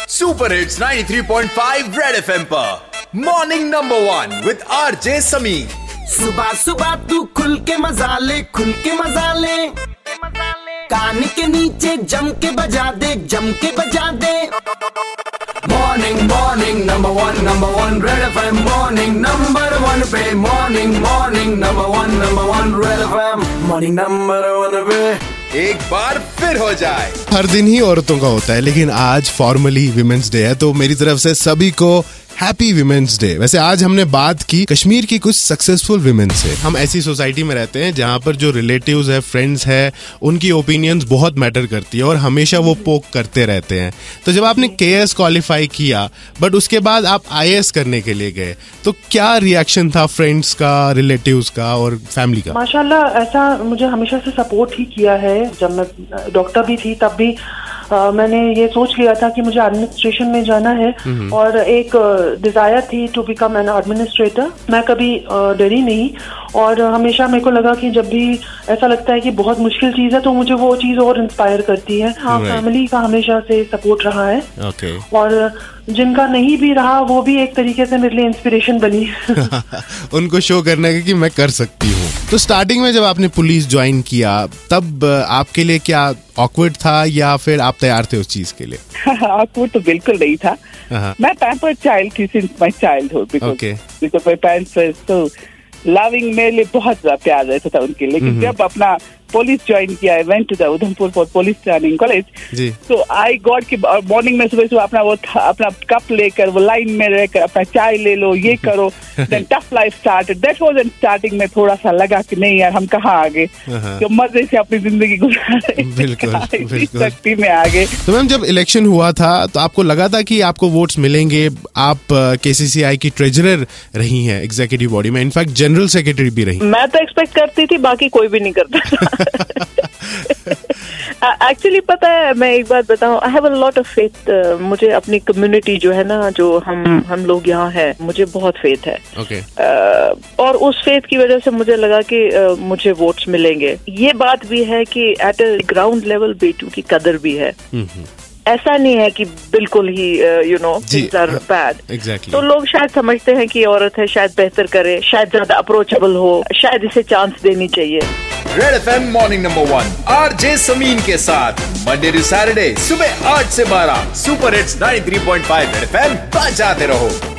Super hits 93.5 red FM पर morning number 1 with RJ Sameer. सुबह सुबह तू खुल के मजा ले, खुल के मजा ले, कान के नीचे जम के बजा दे, जम के बजा दे। Morning morning number one red FM, morning number 1 पे, morning morning number 1 red FM, morning number 1 पे। एक बार फिर हो जाए। हर दिन ही औरतों का होता है, लेकिन आज फॉर्मली विमेंस डे है, तो मेरी तरफ से सभी को हैप्पी विमेंस डे। वैसे आज हमने बात की कश्मीर की कुछ सक्सेसफुल विमेन से। हम ऐसी सोसाइटी में रहते हैं जहाँ पर जो रिलेटिव्स है, फ्रेंड्स है, उनकी ओपिनियंस बहुत मैटर करती है और हमेशा वो पोक करते रहते हैं। तो जब आपने केएस क्वालिफाई किया बट उसके बाद आप आईएएस करने के लिए गए, तो क्या रिएक्शन था फ्रेंड्स का, रिलेटिव्स का और फैमिली का? माशाल्लाह ऐसा मुझे हमेशा से सपोर्ट ही किया है। जब मैं डॉक्टर भी थी तब भी मैंने ये सोच लिया था कि मुझे एडमिनिस्ट्रेशन में जाना है और एक डिजायर थी टू बिकम एन एडमिनिस्ट्रेटर। मैं कभी डरी नहीं और हमेशा मेरे को लगा कि जब भी ऐसा लगता है कि बहुत मुश्किल चीज है तो मुझे वो चीज और इंस्पायर करती है। हाँ, फैमिली का हमेशा से सपोर्ट रहा है। और जिनका नहीं भी रहा वो भी एक तरीके से मेरे लिए इंस्पिरेशन बनी। उनको शो करने का कि मैं कर सकती हूँ। तो स्टार्टिंग में जब आपने पुलिस ज्वाइन किया तब आपके लिए क्या ऑकवर्ड था या फिर आप तैयार थे उस चीज के लिए? ऑकवर्ड तो बिल्कुल नहीं था। मैं पैम्पर्ड चाइल्ड थी since my childhood, because my parents were so loving. मेरे लिए बहुत ज्यादा प्यार रहता था उनके लिए। लेकिन जब अपना पुलिस ज्वाइन किया, I went to the Udhampur for police training college, तो आई गॉट कि मॉर्निंग में सुबह अपना अपना कप लेकर वो लाइन में रहकर अपना चाय ले लो, ये करो। Then tough life started. That was in starting में थोड़ा सा लगा कि नहीं यार, हम कहाँ आ गए, तो मजे से अपनी जिंदगी गुजार शक्ति में आ गए। तो मैम जब इलेक्शन हुआ था तो आपको लगा था कि आपको वोट्स मिलेंगे? आप केसीसीआई की ट्रेजरर रही हैं एग्जीक्यूटिव बॉडी में, इनफैक्ट जनरल सेक्रेटरी भी रही। मैं तो एक्सपेक्ट करती थी, बाकी कोई भी नहीं करता था। एक्चुअली पता है, मैं एक बात बताऊं, I have a lot of faith. मुझे अपनी कम्युनिटी जो है ना, जो हम लोग यहाँ हैं, मुझे बहुत फेथ है। और उस फेथ की वजह से मुझे लगा कि मुझे वोट्स मिलेंगे। ये बात भी है कि एट अ ग्राउंड लेवल बेटू की कदर भी है। ऐसा नहीं है कि बिल्कुल ही थिंग्स आर बैड। तो लोग शायद समझते हैं कि औरत है, शायद बेहतर करे, शायद ज्यादा अप्रोचेबल हो, शायद इसे चांस देनी चाहिए। Red FM morning number 1 RJ Sameen के साथ मंडे टू सैटरडे सुबह 8 से 12 सुपर हिट्स 93.5 रेड एफएम बजाते रहो।